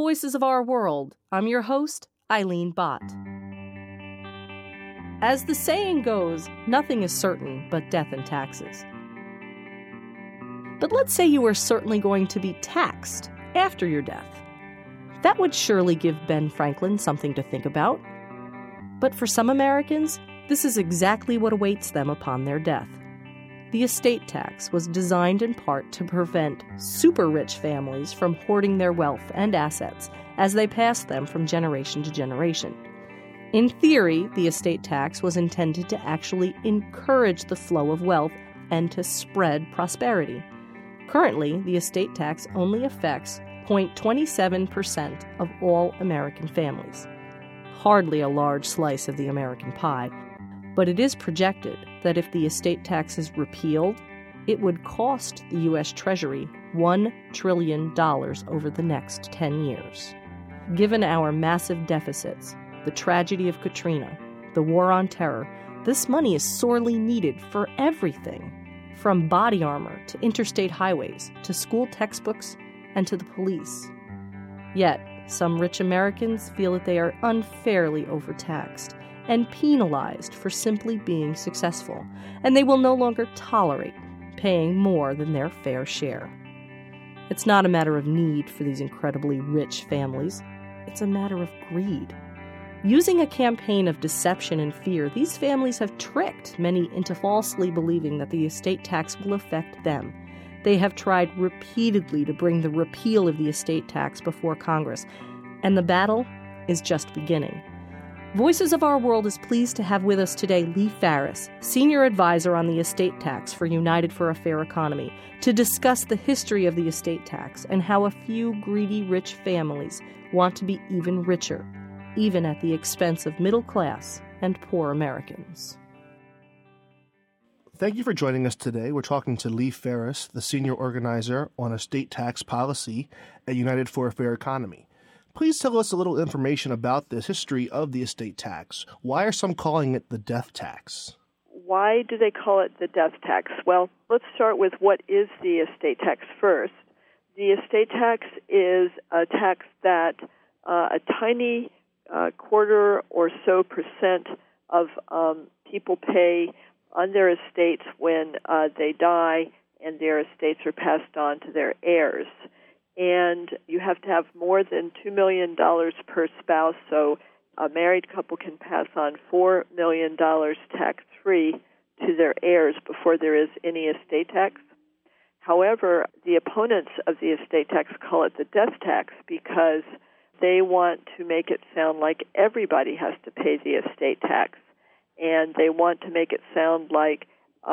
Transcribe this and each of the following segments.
Voices of Our World. I'm your host, Eileen Bott. As the saying goes, nothing is certain but death and taxes. But let's say you are certainly going to be taxed after your death. That would surely give Ben Franklin something to think about. But for some Americans, this is exactly what awaits them upon their death. The estate tax was designed in part to prevent super-rich families from hoarding their wealth and assets as they passed them from generation to generation. In theory, the estate tax was intended to actually encourage the flow of wealth and to spread prosperity. Currently, the estate tax only affects 0.27% of all American families. Hardly a large slice of the American pie. But it is projected that if the estate tax is repealed, it would cost the U.S. Treasury $1 trillion over the next 10 years. Given our massive deficits, the tragedy of Katrina, the war on terror, this money is sorely needed for everything, from body armor to interstate highways to school textbooks and to the police. Yet, some rich Americans feel that they are unfairly overtaxed and penalized for simply being successful, and they will no longer tolerate paying more than their fair share. It's not a matter of need for these incredibly rich families. It's a matter of greed. Using a campaign of deception and fear, these families have tricked many into falsely believing that the estate tax will affect them. They have tried repeatedly to bring the repeal of the estate tax before Congress, and the battle is just beginning. Voices of Our World is pleased to have with us today Lee Farris, Senior Advisor on the Estate Tax for United for a Fair Economy, to discuss the history of the estate tax and how a few greedy rich families want to be even richer, even at the expense of middle class and poor Americans. Thank you for joining us today. We're talking to Lee Farris, the Senior Organizer on Estate Tax Policy at United for a Fair Economy. Please tell us a little information about the history of the estate tax. Why are some calling it the death tax? Why do they call it the death tax? Well, let's start with what is the estate tax first. The estate tax is a tax that a tiny quarter or so percent of people pay on their estates when they die and their estates are passed on to their heirs. And you have to have more than $2 million per spouse, so a married couple can pass on $4 million tax-free to their heirs before there is any estate tax. However, the opponents of the estate tax call it the death tax because they want to make it sound like everybody has to pay the estate tax, and they want to make it sound like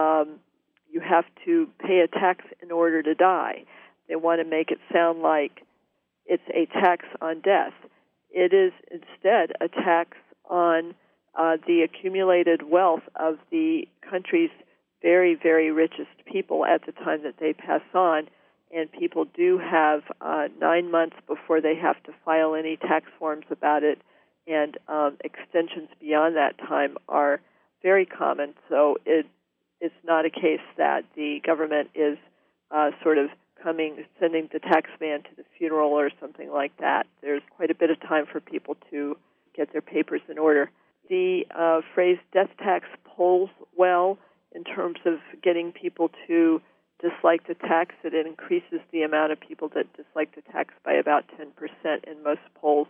you have to pay a tax in order to die. They want to make it sound like it's a tax on death. It is instead a tax on the accumulated wealth of the country's very, very richest people at the time that they pass on. And people do have 9 months before they have to file any tax forms about it. And extensions beyond that time are very common. So it's not a case that the government is sort of sending the tax man to the funeral or something like that. There's quite a bit of time for people to get their papers in order. The phrase death tax polls well in terms of getting people to dislike the tax. It increases the amount of people that dislike the tax by about 10% in most polls.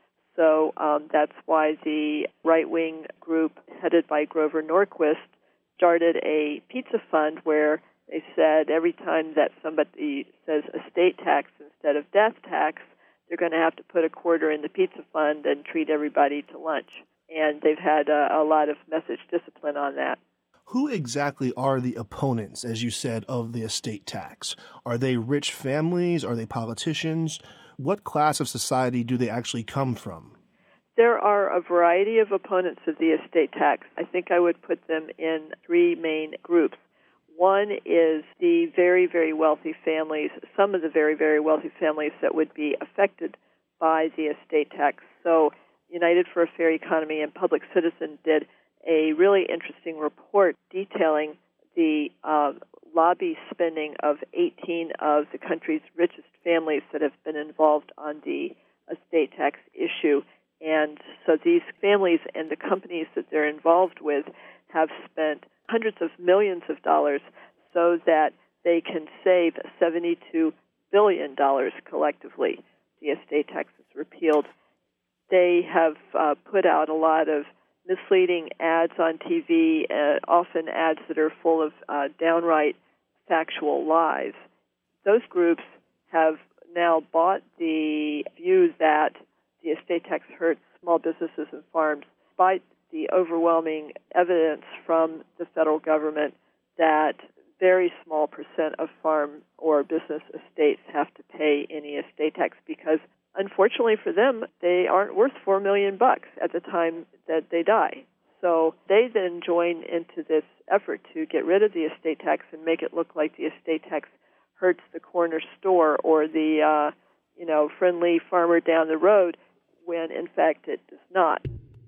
So that's why the right-wing group headed by Grover Norquist started a pizza fund where they said every time that somebody says estate tax instead of death tax, they're going to have to put a quarter in the pizza fund and treat everybody to lunch. And they've had a lot of message discipline on that. Who exactly are the opponents, as you said, of the estate tax? Are they rich families? Are they politicians? What class of society do they actually come from? There are a variety of opponents of the estate tax. I think I would put them in three main groups. One is the very, very wealthy families, some of the very, very wealthy families that would be affected by the estate tax. So United for a Fair Economy and Public Citizen did a really interesting report detailing the lobby spending of 18 of the country's richest families that have been involved on the estate tax issue. And so these families and the companies that they're involved with have spent hundreds of millions of dollars so that they can save $72 billion collectively. The estate tax is repealed. They have put out a lot of misleading ads on TV, often ads that are full of downright factual lies. Those groups have now bought the view that the estate tax hurts small businesses and farms, despite the overwhelming evidence from the federal government that very small percent of farm or business estates have to pay any estate tax because, unfortunately for them, they aren't worth $4 million at the time that they die. So they then join into this effort to get rid of the estate tax and make it look like the estate tax hurts the corner store or the friendly farmer down the road, when in fact it does not.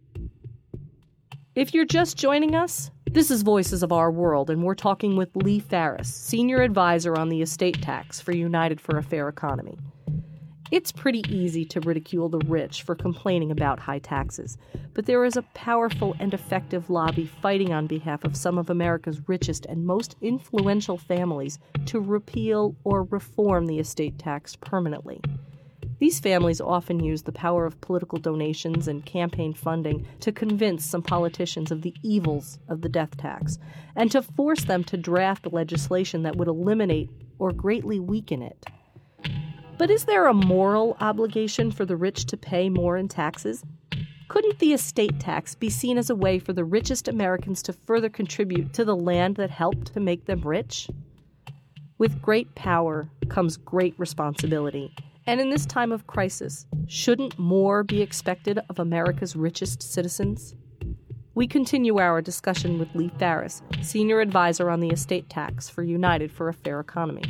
If you're just joining us, this is Voices of Our World, and we're talking with Lee Farris, Senior Advisor on the Estate Tax for United for a Fair Economy. It's pretty easy to ridicule the rich for complaining about high taxes, but there is a powerful and effective lobby fighting on behalf of some of America's richest and most influential families to repeal or reform the estate tax permanently. These families often use the power of political donations and campaign funding to convince some politicians of the evils of the death tax and to force them to draft legislation that would eliminate or greatly weaken it. But is there a moral obligation for the rich to pay more in taxes? Couldn't the estate tax be seen as a way for the richest Americans to further contribute to the land that helped to make them rich? With great power comes great responsibility. And in this time of crisis, shouldn't more be expected of America's richest citizens? We continue our discussion with Lee Farris, Senior Advisor on the Estate Tax for United for a Fair Economy.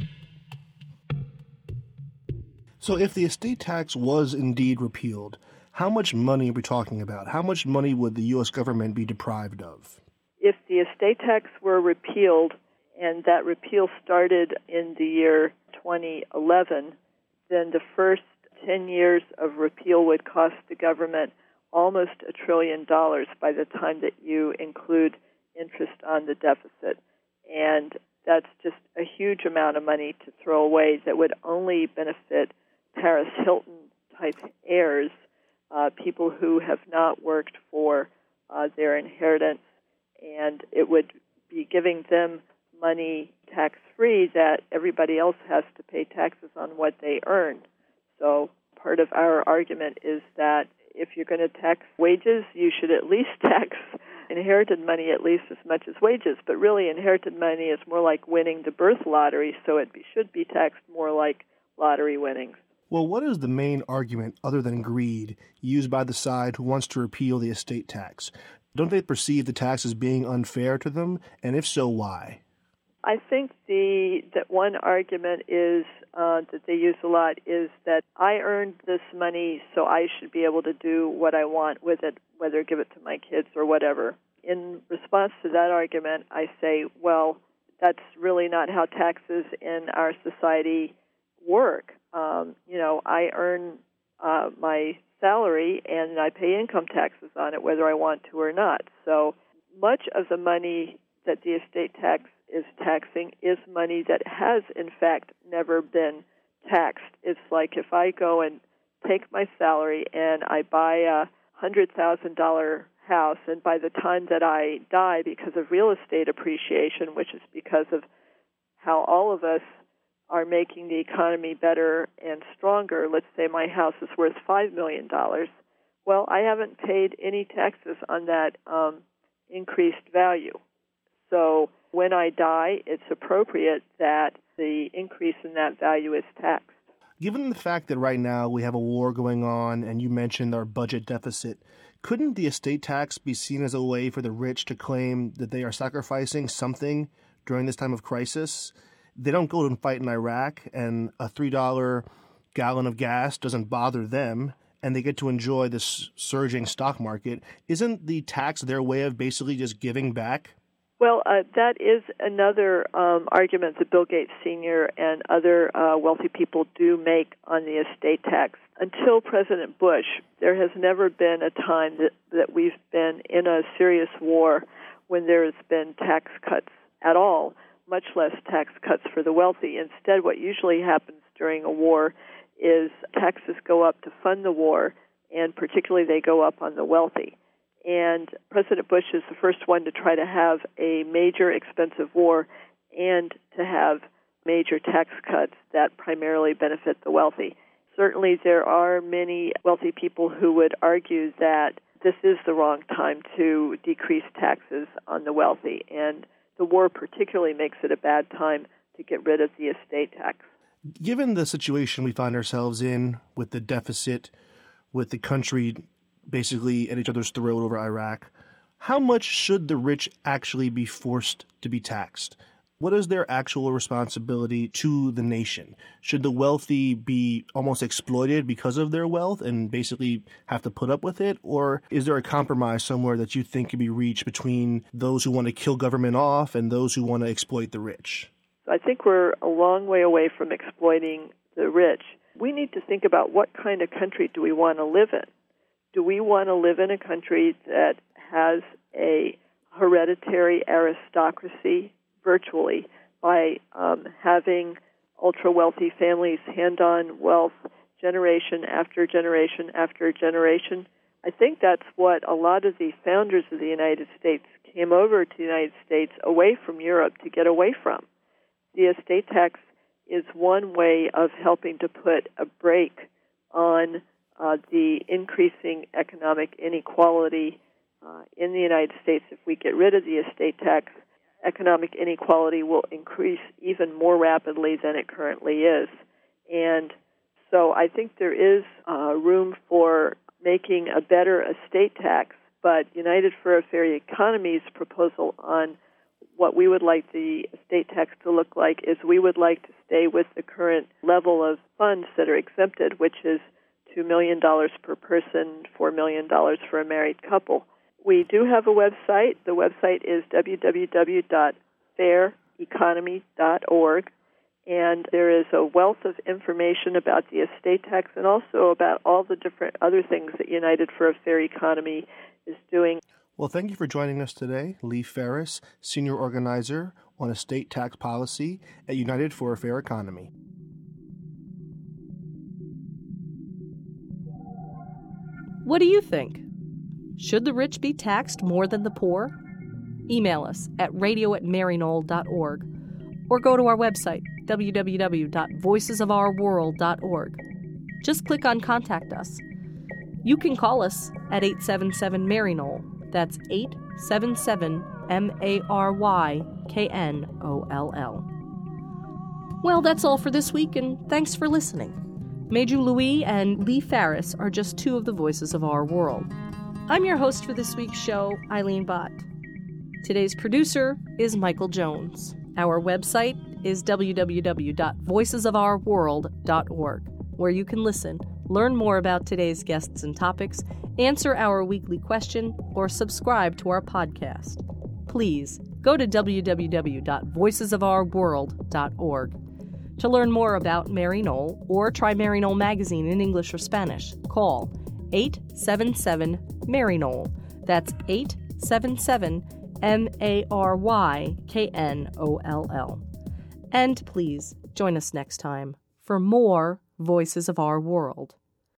So if the estate tax was indeed repealed, how much money are we talking about? How much money would the U.S. government be deprived of? If the estate tax were repealed, and that repeal started in the year 2011, then the first 10 years of repeal would cost the government almost $1 trillion by the time that you include interest on the deficit. And that's just a huge amount of money to throw away that would only benefit Paris Hilton-type heirs, people who have not worked for their inheritance, and it would be giving them money tax-free that everybody else has to pay taxes on what they earn. So part of our argument is that if you're going to tax wages, you should at least tax inherited money at least as much as wages. But really, inherited money is more like winning the birth lottery, so it should be taxed more like lottery winnings. Well, what is the main argument, other than greed, used by the side who wants to repeal the estate tax? Don't they perceive the tax as being unfair to them? And if so, why? I think that one argument is that they use a lot is that I earned this money, so I should be able to do what I want with it, whether give it to my kids or whatever. In response to that argument, I say, well, that's really not how taxes in our society work. I earn my salary and I pay income taxes on it, whether I want to or not. So much of the money that the estate tax is taxing is money that has, in fact, never been taxed. It's like if I go and take my salary and I buy a $100,000 house, and by the time that I die because of real estate appreciation, which is because of how all of us are making the economy better and stronger, let's say my house is worth $5 million, well, I haven't paid any taxes on that increased value. So when I die, it's appropriate that the increase in that value is taxed. Given the fact that right now we have a war going on and you mentioned our budget deficit, couldn't the estate tax be seen as a way for the rich to claim that they are sacrificing something during this time of crisis? They don't go and fight in Iraq, and a $3 gallon of gas doesn't bother them, and they get to enjoy this surging stock market. Isn't the tax their way of basically just giving back? Well, that is another argument that Bill Gates Sr. and other wealthy people do make on the estate tax. Until President Bush, there has never been a time that we've been in a serious war when there has been tax cuts at all, much less tax cuts for the wealthy. Instead, what usually happens during a war is taxes go up to fund the war, and particularly they go up on the wealthy. And President Bush is the first one to try to have a major expensive war and to have major tax cuts that primarily benefit the wealthy. Certainly there are many wealthy people who would argue that this is the wrong time to decrease taxes on the wealthy, and the war particularly makes it a bad time to get rid of the estate tax. Given the situation we find ourselves in with the deficit, with the country basically at each other's throat over Iraq, how much should the rich actually be forced to be taxed? What is their actual responsibility to the nation? Should the wealthy be almost exploited because of their wealth and basically have to put up with it? Or is there a compromise somewhere that you think can be reached between those who want to kill government off and those who want to exploit the rich? I think we're a long way away from exploiting the rich. We need to think about what kind of country do we want to live in. Do we want to live in a country that has a hereditary aristocracy virtually by having ultra-wealthy families hand on wealth generation after generation after generation? I think that's what a lot of the founders of the United States came over to the United States away from Europe to get away from. The estate tax is one way of helping to put a brake on the increasing economic inequality in the United States. If we get rid of the estate tax, economic inequality will increase even more rapidly than it currently is. And so I think there is room for making a better estate tax, but United for a Fair Economy's proposal on what we would like the estate tax to look like is we would like to stay with the current level of funds that are exempted, which is $2 million per person, $4 million for a married couple. We do have a website. The website is www.faireconomy.org, and there is a wealth of information about the estate tax and also about all the different other things that United for a Fair Economy is doing. Well, thank you for joining us today, Lee Ferris, Senior Organizer on Estate Tax Policy at United for a Fair Economy. What do you think? Should the rich be taxed more than the poor? Email us at radio@maryknoll.org or go to our website, www.voicesofourworld.org. Just click on Contact Us. You can call us at 877-MARY-KNOLL. That's 877-MARYKNOLL. Well, that's all for this week, and thanks for listening. Meiju Louis and Lee Ferris are just two of the voices of our world. I'm your host for this week's show, Eileen Bott. Today's producer is Michael Jones. Our website is www.voicesofourworld.org, where you can listen, learn more about today's guests and topics, answer our weekly question, or subscribe to our podcast. Please go to www.voicesofourworld.org. To learn more about Mary Knoll or try Mary Knoll magazine in English or Spanish, call 877-MARY-KNOLL. That's 877-MARYKNOLL. And please join us next time for more Voices of Our World.